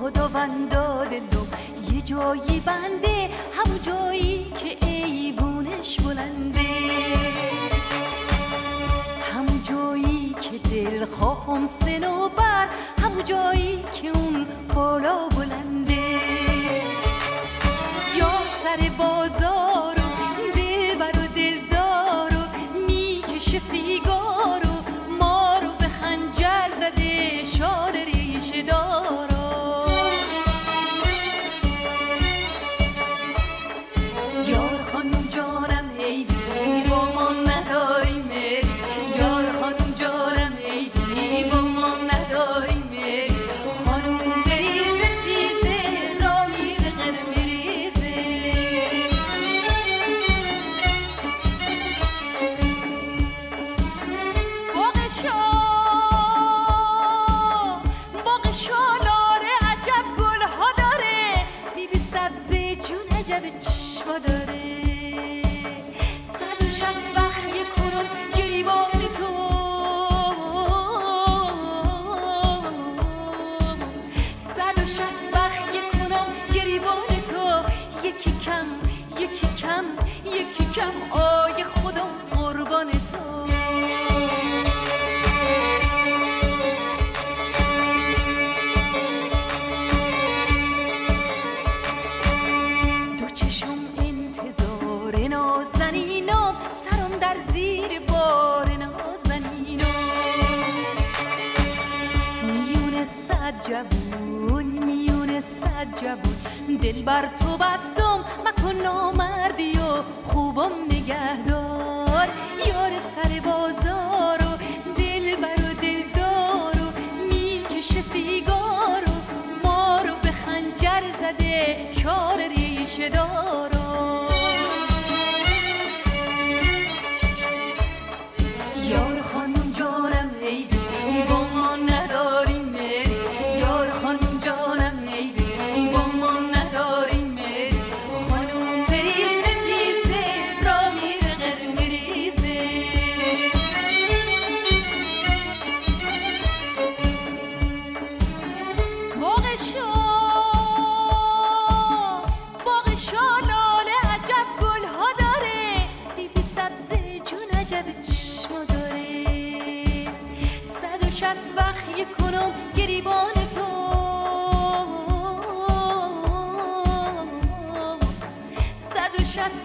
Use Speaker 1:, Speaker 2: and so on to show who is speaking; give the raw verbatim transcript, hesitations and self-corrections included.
Speaker 1: خداوندا دلم یه جایی بنده، همون جایی که ایوونش بلنده، همون جایی که دل خواهم سنوبر، همون جایی که اون بالا بلنده. یا سر بازار و دلبر و دلدار و میکشه سیگار و ما رو به خنجر زده شال ریشه دارا. یار خانم جانم ای بی با ما نداری مری، یار خانم جانم ای بی با ما نداری مری، خانم بریزه پیزه را میره قرمریزه. باغ شاه باغ شاه لاله عجب گلها داره، بیبی سبزه جون عجب چشما داره. صد و شصت وقت یک کنم گریبان تو، صد و شصت وقت یک کنم گریبان تو، یکی کم یکی کم یکی کم آی خدا قربان تو. دو چشم انتظار نازنینم، سرم در زیر بار نازنینم. میون صد جوون میون صد جوون دل بر تو بستم، مکن نامردی و خوبم نگهدار. یار سر بازار و دل بر و دلدار و میکشه سیگار و ما رو به خنجر زده شال ریشه دارا. یار خانم جانم ای بی با ما نداری مری، یار خانم جانم ای بی با ما نداری مری، خانم بریزه پیزه را میره قرمریزه. باغ شاه باغ شاه لاله عجب گلها داره، بیبی سبزه جون عجب چشما داره. صد و شصت وقت یک کنم گریبان تو، صد و شصت